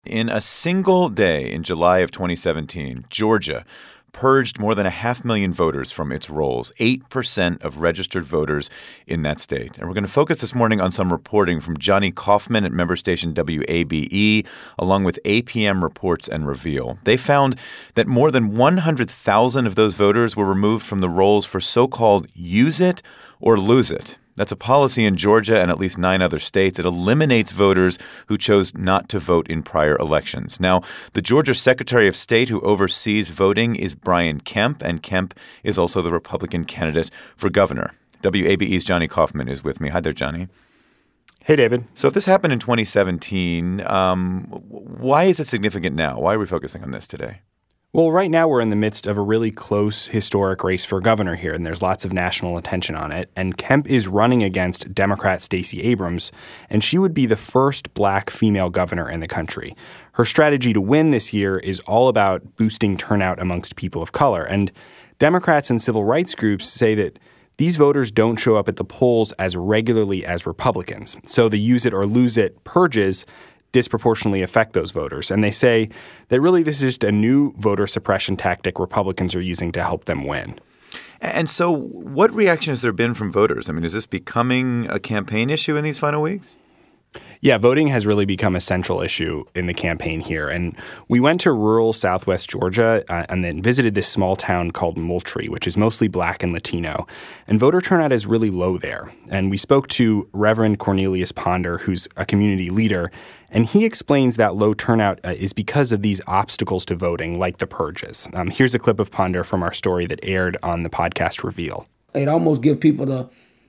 In a single day in July of 2017, Georgia purged more than 500,000 voters from its rolls, 8% of registered voters in that state. And we're going to focus this morning on some reporting from Johnny Kaufman at member station WABE, along with APM Reports and Reveal. They found that more than 100,000 of those voters were removed from the rolls for so-called use it or lose it. That's a policy in Georgia and at least 9 other states. It eliminates voters who chose not to vote in prior elections. Now, the Georgia Secretary of State who oversees voting is Brian Kemp, and Kemp is also the Republican candidate for governor. WABE's Johnny Kaufman is with me. Hi there, Johnny. Hey, David. So if this happened in 2017, why is it significant now? Why are we focusing on this today? Well, right now we're in the midst of a really close historic race for governor here, and there's lots of national attention on it. And Kemp is running against Democrat Stacey Abrams, and she would be the first black female governor in the country. Her strategy to win this year is all about boosting turnout amongst people of color. And Democrats and civil rights groups say that these voters don't show up at the polls as regularly as Republicans. So the use it or lose it purges disproportionately affect those voters. And they say that really this is just a new voter suppression tactic Republicans are using to help them win. And so what reaction has there been from voters? I mean, is this becoming a campaign issue in these final weeks? Yeah, voting has really become a central issue in the campaign here. And we went to rural southwest Georgia and then visited this small town called Moultrie, which is mostly black and Latino. And voter turnout is really low there. And we spoke to Reverend Cornelius Ponder, who's a community leader, and he explains that low turnout is because of these obstacles to voting, like the purges. Here's a clip of Ponder from our story that aired on the podcast Reveal. It almost gives people the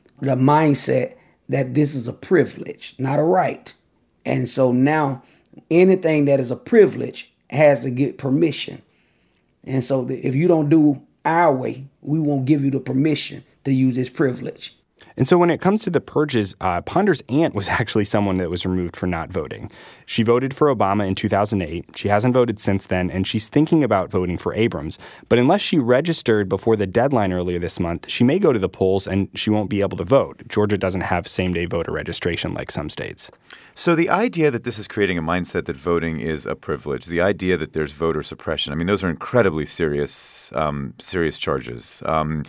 mindset that this is a privilege, not a right. And so now anything that is a privilege has to get permission. And so if you don't do our way, we won't give you the permission to use this privilege. And so when it comes to the purges, Ponder's aunt was actually someone that was removed for not voting. She voted for Obama in 2008. She hasn't voted since then, and she's thinking about voting for Abrams. But unless she registered before the deadline earlier this month, she may go to the polls and she won't be able to vote. Georgia doesn't have same-day voter registration like some states. So the idea that this is creating a mindset that voting is a privilege, the idea that there's voter suppression, I mean, those are incredibly serious charges.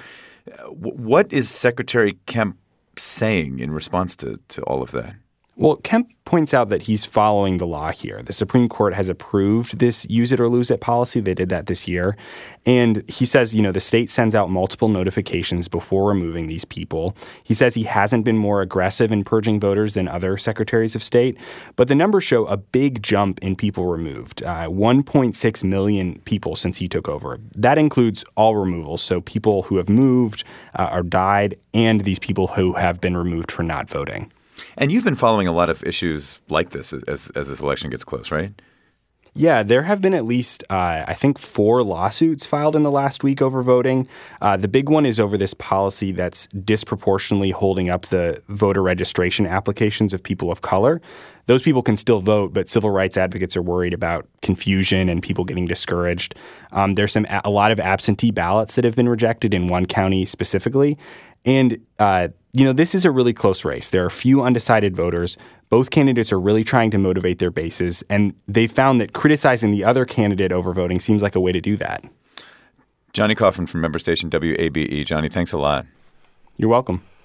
What is Secretary Kemp saying in response to all of that? Well, Kemp points out that he's following the law here. The Supreme Court has approved this use it or lose it policy. They did that this year. And he says, the state sends out multiple notifications before removing these people. He says he hasn't been more aggressive in purging voters than other secretaries of state. But the numbers show a big jump in people removed, 1.6 million people since he took over. That includes all removals, so people who have moved or died and these people who have been removed for not voting. And you've been following a lot of issues like this as this election gets close, right? Yeah, there have been at least, 4 lawsuits filed in the last week over voting. The big one is over this policy that's disproportionately holding up the voter registration applications of people of color. Those people can still vote, but civil rights advocates are worried about confusion and people getting discouraged. There's a lot of absentee ballots that have been rejected in one county specifically. And, this is a really close race. There are few undecided voters. Both candidates are really trying to motivate their bases, and they found that criticizing the other candidate over voting seems like a way to do that. Johnny Kaufman from member station WABE. Johnny, thanks a lot. You're welcome.